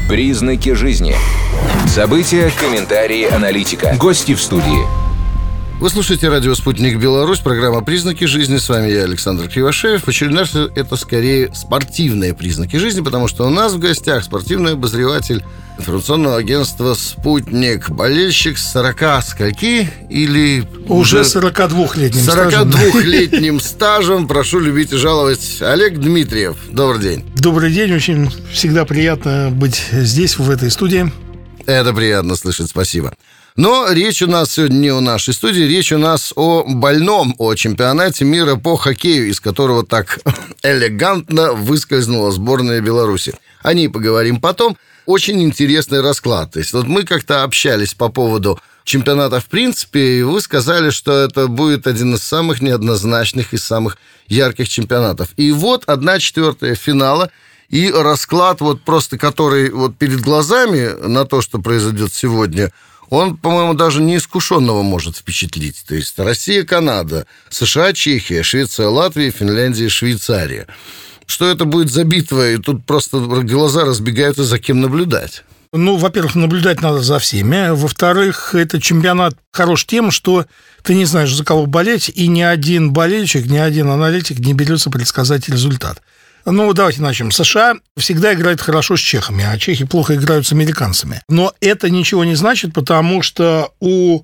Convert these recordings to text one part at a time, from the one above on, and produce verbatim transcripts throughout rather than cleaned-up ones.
Признаки жизни. События, комментарии, аналитика. Гости в студии. Вы слушаете радио «Спутник Беларусь», программа «Признаки жизни». С вами я, Александр Кривошеев. В очередной раз это скорее спортивные признаки жизни, потому что у нас в гостях спортивный обозреватель информационного агентства «Спутник», болельщик с сорока скольки или... Уже сорокадвухлетним стажем. сорокадвухлетним стажем. Прошу любить и жаловать. Олег Дмитриев. Добрый день. Добрый день. Очень всегда приятно быть здесь, в этой студии. Это приятно слышать. Спасибо. Но речь у нас сегодня не о нашей студии, речь у нас о больном, о чемпионате мира по хоккею, из которого так элегантно выскользнула сборная Беларуси. О ней поговорим потом. Очень интересный расклад. То есть вот мы как-то общались по поводу чемпионата в принципе, и вы сказали, что это будет один из самых неоднозначных и самых ярких чемпионатов. И вот одна четвертая финала, и расклад, вот просто который вот перед глазами на то, что произойдет сегодня, он, по-моему, даже неискушенного может впечатлить. То есть Россия, Канада, США, Чехия, Швеция, Латвия, Финляндия, Швейцария. Что это будет за битва? И тут просто глаза разбегаются, за кем наблюдать. Ну, во-первых, наблюдать надо за всеми. Во-вторых, этот чемпионат хорош тем, что ты не знаешь, за кого болеть, и ни один болельщик, ни один аналитик не берется предсказать результат. Ну, давайте начнем. США всегда играют хорошо с чехами, а чехи плохо играют с американцами. Но это ничего не значит, потому что у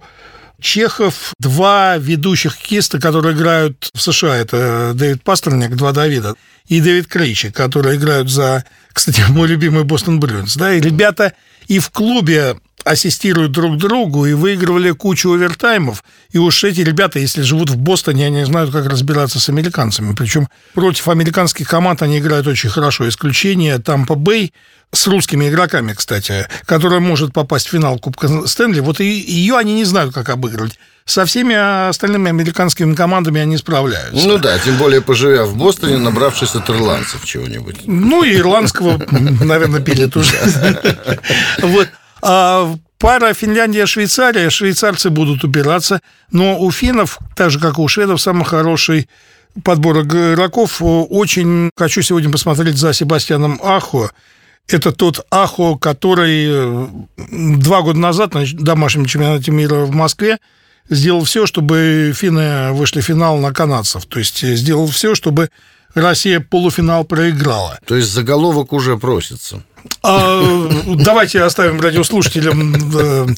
чехов два ведущих хоккеиста, которые играют в США. Это Дэвид Пастерняк, два Давида, и Дэвид Крейчик, которые играют за, кстати, мой любимый Бостон Брюинс. Да? И ребята и в клубе ассистируют друг другу и выигрывали кучу овертаймов. И уж эти ребята, если живут в Бостоне, они знают, как разбираться с американцами. Причем против американских команд они играют очень хорошо. Исключение Тампа Бэй с русскими игроками, кстати, которая может попасть в финал Кубка Стэнли. Вот и ее они не знают, как обыгрывать. Со всеми остальными американскими командами они справляются. Ну да, тем более поживя в Бостоне, набравшись от ирландцев чего-нибудь. Ну и ирландского, наверное, пили тоже. Вот. А пара Финляндия-Швейцария, швейцарцы будут упираться, но у финнов, так же, как и у шведов, самый хороший подбор игроков. Очень хочу сегодня посмотреть за Себастьяном Ахо. Это тот Ахо, который два года назад на домашнем чемпионате мира в Москве сделал все, чтобы финны вышли в финал на канадцев. То есть сделал все, чтобы Россия полуфинал проиграла. То есть заголовок уже просится. А, давайте оставим радиослушателям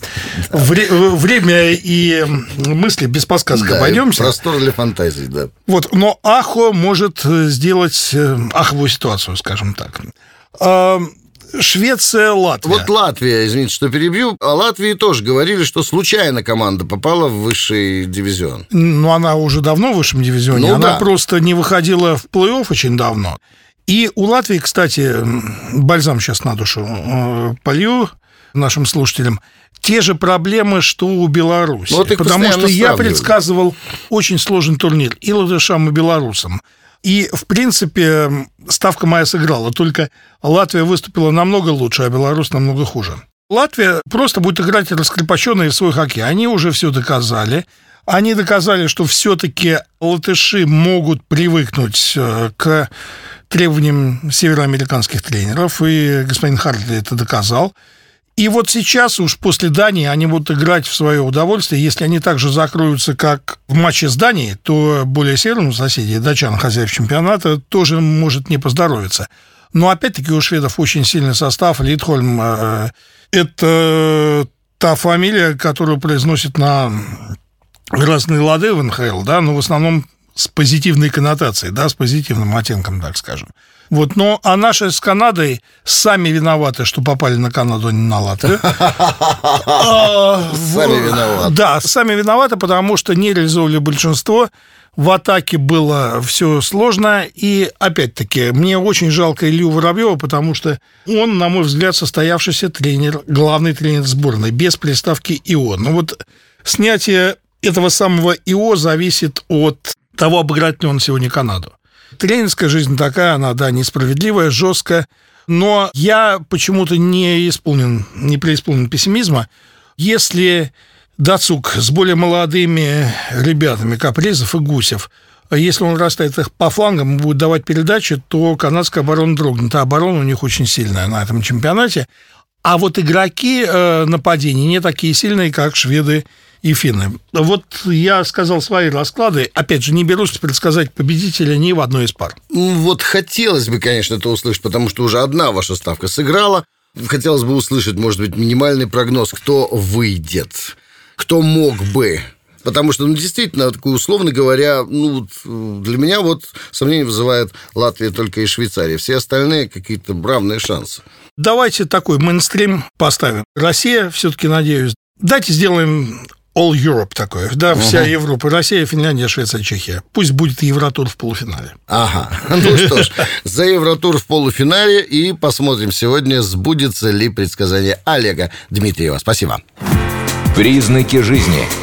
время и мысли без подсказок, да, обойдемся. Простор для фантазии, да. Вот, но Ахо может сделать аховую ситуацию, скажем так. А, Швеция, Латвия. Вот Латвия, извините, что перебью. О Латвии тоже говорили, что случайно команда попала в высший дивизион. Ну, она уже давно в высшем дивизионе. Ну, она да. просто не выходила в плей-офф очень давно. И у Латвии, кстати, бальзам сейчас на душу полью нашим слушателям, те же проблемы, что у Беларуси. Вот потому что я предсказывал очень сложный турнир и латышам, и белорусам. И, в принципе, ставка моя сыграла. Только Латвия выступила намного лучше, а Беларусь намного хуже. Латвия просто будет играть раскрепощенные в свой хоккей. Они уже все доказали. Они доказали, что все-таки латыши могут привыкнуть к требованиям североамериканских тренеров, и господин Хартли это доказал. И вот сейчас уж после Дании они будут играть в свое удовольствие. Если они так же закроются, как в матче с Данией, то более северным соседей, датчан, хозяев чемпионата, тоже может не поздоровиться. Но опять-таки у шведов очень сильный состав. Лидхольм э, – это та фамилия, которую произносят на разные лады в эн ха эл, да, но в основном с позитивной коннотацией, да, с позитивным оттенком, так скажем. Вот, но а наши с Канадой сами виноваты, что попали на Канаду, а не на Латвию. Сами виноваты. Да, сами виноваты, потому что не реализовали большинство. В атаке было все сложно. И, опять-таки, мне очень жалко Илью Воробьева, потому что он, на мой взгляд, состоявшийся тренер, главный тренер сборной, без приставки «ИО». Но вот снятие этого самого «ИО» зависит от того, обыграть ли он сегодня Канаду. Тренерская жизнь такая, она, да, несправедливая, жесткая, но я почему-то не исполнен, не преисполнен пессимизма. Если Дацук с более молодыми ребятами, Капризов и Гусев, Если он расставит их по флангам и будет давать передачи, то канадская оборона дрогнет. А оборона у них очень сильная на этом чемпионате. А вот игроки э, нападения не такие сильные, как шведы и финны. Вот я сказал свои расклады. Опять же, не берусь предсказать победителя ни в одной из пар. Вот хотелось бы, конечно, это услышать, потому что уже одна ваша ставка сыграла. Хотелось бы услышать, может быть, минимальный прогноз, кто выйдет, кто мог бы. Потому что, ну, действительно, условно говоря, ну, для меня вот сомнение вызывает Латвия только и Швейцария. Все остальные какие-то равные шансы. Давайте такой мейнстрим поставим. Россия, все-таки, надеюсь. Давайте сделаем All Europe такое. Да, вся uh-huh. Европа. Россия, Финляндия, Швеция, Чехия. Пусть будет Евротур в полуфинале. Ага. Ну что ж, за Евротур в полуфинале. И посмотрим сегодня, сбудется ли предсказание Олега Дмитриева. Спасибо. Признаки жизни.